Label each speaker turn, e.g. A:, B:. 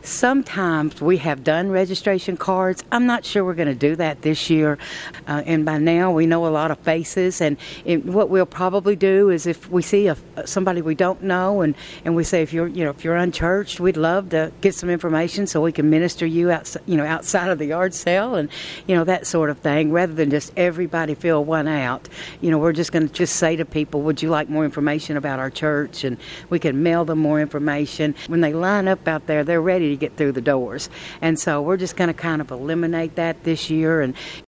A: Sometimes we have done registration cards. I'm not sure we're going to do that this year. And by now we know a lot of faces. And what we'll probably do is if we see somebody we don't know and we say, if you're unchurched, we'd love to get some information so we can minister you outside of the yard sale and, that sort of thing, rather than just everybody fill one out. We're just going to just say to people, would you like more information about our church? And we can mail them more information. When they line up out there, they're ready to get through the doors. And so we're just going to kind of eliminate that this year. And